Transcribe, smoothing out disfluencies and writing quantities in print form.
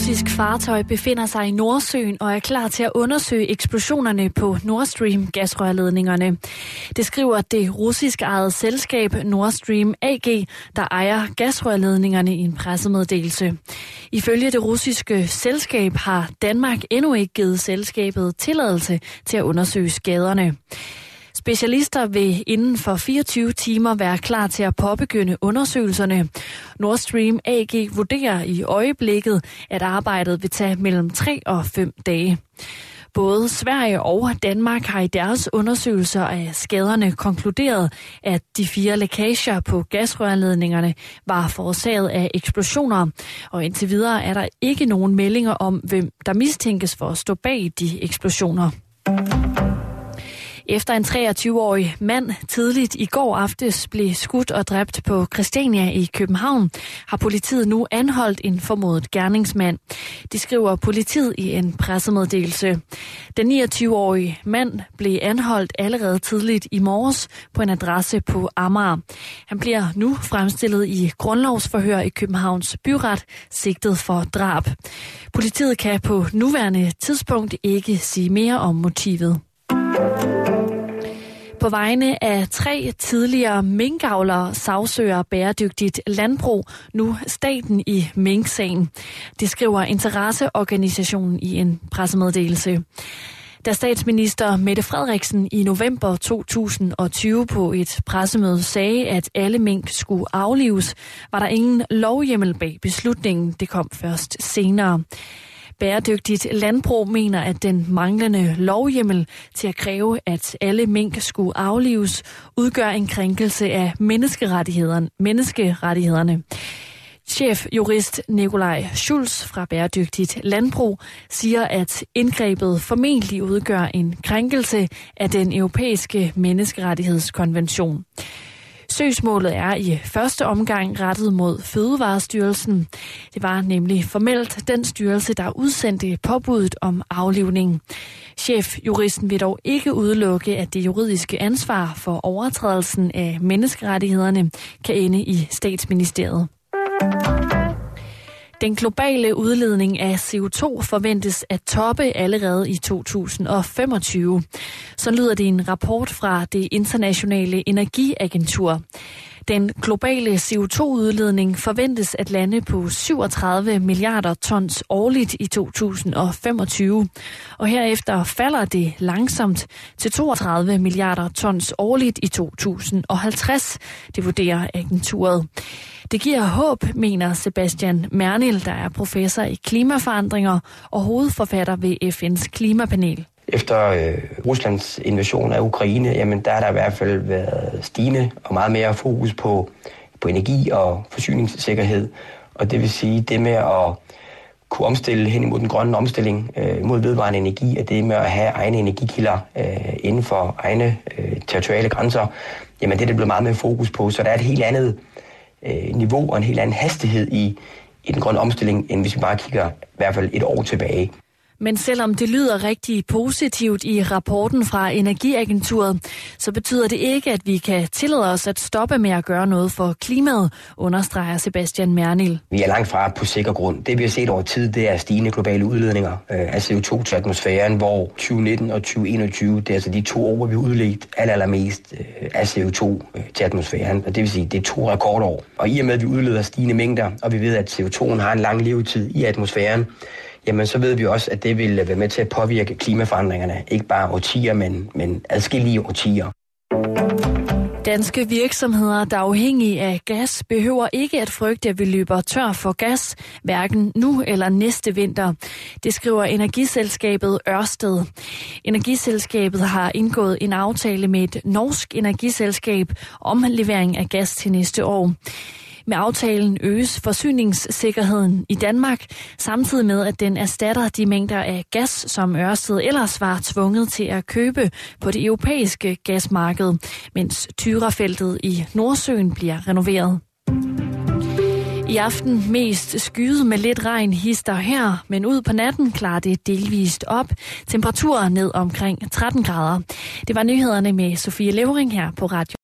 russisk fartøj befinder sig i Nordsøen og er klar til at undersøge eksplosionerne på Nord Stream gasrørledningerne. Det skriver det russisk ejede selskab Nord Stream AG, der ejer gasrørledningerne i en pressemeddelelse. Ifølge det russiske selskab har Danmark endnu ikke givet selskabet tilladelse til at undersøge skaderne. Specialister vil inden for 24 timer være klar til at påbegynde undersøgelserne. Nord Stream AG vurderer i øjeblikket, at arbejdet vil tage mellem 3 og 5 dage. Både Sverige og Danmark har i deres undersøgelser af skaderne konkluderet, at de 4 lækager på gasrørledningerne var forårsaget af eksplosioner. Og indtil videre er der ikke nogen meldinger om, hvem der mistænkes for at stå bag de eksplosioner. Efter en 23-årig mand tidligt i går aftes blev skudt og dræbt på Christiania i København, har politiet nu anholdt en formodet gerningsmand. Det skriver politiet i en pressemeddelelse. Den 29-årige mand blev anholdt allerede tidligt i morges på en adresse på Amager. Han bliver nu fremstillet i grundlovsforhør i Københavns byret, sigtet for drab. Politiet kan på nuværende tidspunkt ikke sige mere om motivet. På vegne af 3 tidligere minkavlere sagsøger Bæredygtigt Landbrug nu staten i minksagen. Det skriver interesseorganisationen i en pressemeddelelse. Da statsminister Mette Frederiksen i november 2020 på et pressemøde sagde, at alle mink skulle aflives, var der ingen lovhjemmel bag beslutningen. Det kom først senere. Bæredygtigt Landbrug mener, at den manglende lovhjemmel til at kræve, at alle mink skulle aflives, udgør en krænkelse af menneskerettighederne. Chefjurist Nikolaj Schulz fra Bæredygtigt Landbrug siger, at indgrebet formentlig udgør en krænkelse af den europæiske menneskerettighedskonvention. Søgsmålet er i første omgang rettet mod Fødevarestyrelsen. Det var nemlig formelt den styrelse, der udsendte påbuddet om aflivning. Chefjuristen vil dog ikke udelukke, at det juridiske ansvar for overtrædelsen af menneskerettighederne kan ende i Statsministeriet. Den globale udledning af CO2 forventes at toppe allerede i 2025. Så lyder det i en rapport fra det internationale energiagentur. Den globale CO2-udledning forventes at lande på 37 milliarder tons årligt i 2025. Og herefter falder det langsomt til 32 milliarder tons årligt i 2050, det vurderer agenturet. Det giver håb, mener Sebastian Mernil, der er professor i klimaforandringer og hovedforfatter ved FN's klimapanel. Efter Ruslands invasion af Ukraine, jamen der har der i hvert fald været stigende og meget mere fokus på energi og forsyningssikkerhed. Og det vil sige, det med at kunne omstille hen imod den grønne omstilling mod vedvarende energi, og det med at have egne energikilder inden for egne territoriale grænser, jamen det er der blevet meget mere fokus på. Så der er et helt andet niveau og en helt anden hastighed i den grønne omstilling, end hvis vi bare kigger i hvert fald et år tilbage. Men selvom det lyder rigtig positivt i rapporten fra Energiagenturet, så betyder det ikke, at vi kan tillade os at stoppe med at gøre noget for klimaet, understreger Sebastian Mernil. Vi er langt fra på sikker grund. Det vi har set over tid, det er stigende globale udledninger af CO2 til atmosfæren, hvor 2019 og 2021, det er altså de 2 år, hvor vi har udledt allermest af CO2 til atmosfæren. Og det vil sige, det er 2 rekordår. Og i og med, at vi udleder stigende mængder, og vi ved, at CO2'en har en lang levetid i atmosfæren, jamen så ved vi også, at det vil være med til at påvirke klimaforandringerne. Ikke bare årtier, men adskillige årtier. Danske virksomheder, der er afhængige af gas, behøver ikke at frygte, at vi løber tør for gas, hverken nu eller næste vinter. Det skriver energiselskabet Ørsted. Energiselskabet har indgået en aftale med et norsk energiselskab om levering af gas til næste år. Med aftalen øges forsyningssikkerheden i Danmark, samtidig med, at den erstatter de mængder af gas, som Ørsted ellers var tvunget til at købe på det europæiske gasmarked, mens Tyrafeltet i Nordsøen bliver renoveret. I aften mest skyet med lidt regn hister her, men ud på natten klarer det delvist op. Temperaturer ned omkring 13 grader. Det var nyhederne med Sofie Levering her på Radio.